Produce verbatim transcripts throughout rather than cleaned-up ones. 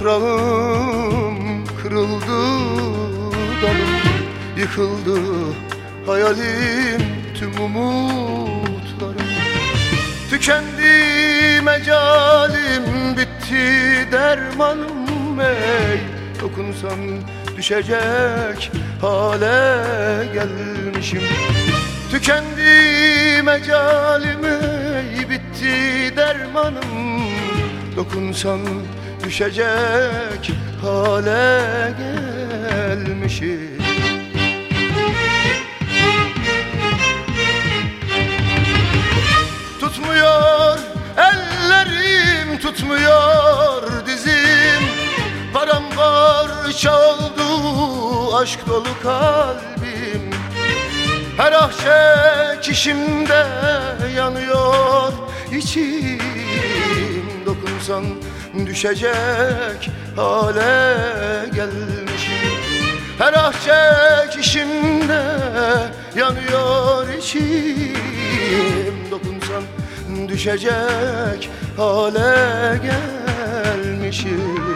Toprağım kırıldı, dalım yıkıldı, hayalim tüm umutlarım. Tükendi mecalim, bitti dermanım ey. Dokunsam düşecek hale gelmişim. Tükendi mecalim ey, bitti dermanım. Dokunsam düşecek hale gelmişim. Tutmuyor ellerim, tutmuyor dizim. Paramparça oldu aşk dolu kalbim. Her ah çekişimde yanıyor içim. Dokunsan düşecek hale gelmişim. Her ah çekişimde yanıyor içim. Dokunsan düşecek hale gelmişim.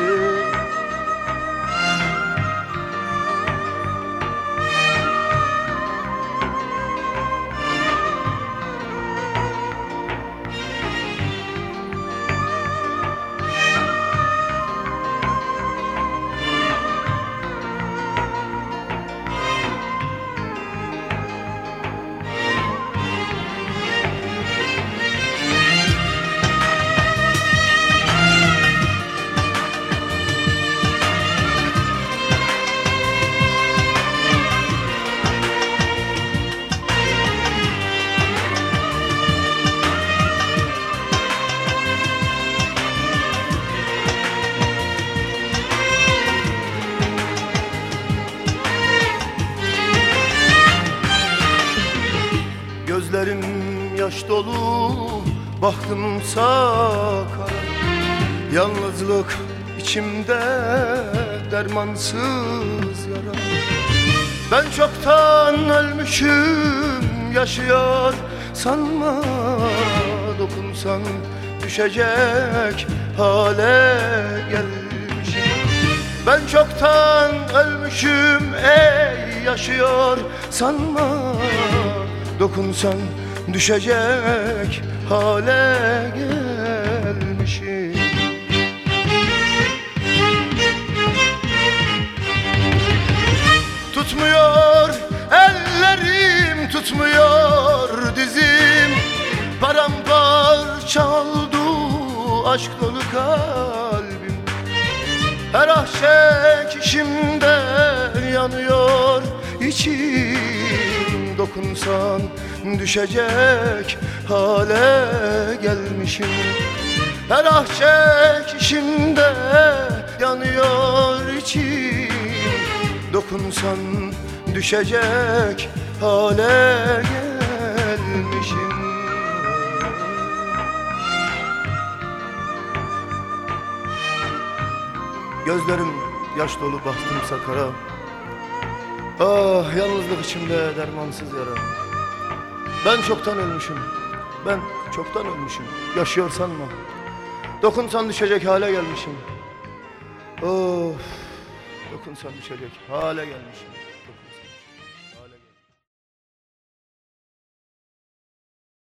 Gözlerim yaş dolu, bahtımsa kara. Yalnızlık içimde dermansız yara. Ben çoktan ölmüşüm, yaşıyor sanma. Dokunsan düşecek hale gelmişim. Ben çoktan ölmüşüm ey, yaşıyor sanma. Dokunsan düşecek hale gelmişim. Tutmuyor ellerim, tutmuyor dizim. Paramparça oldu aşk dolu kalbim. Her ah çekişimde yanıyor içim. Dokunsan düşecek hale gelmişim. Her ah çekişimde yanıyor içim. Dokunsan düşecek hale gelmişim. Gözlerim yaş dolu, bahtımsa kara. Ah, yalnızlık içimde dermansız yara. Ben çoktan ölmüşüm, ben çoktan ölmüşüm. Yaşıyor sanma. Dokunsan düşecek hale gelmişim. Of, dokunsan düşecek hale gelmişim.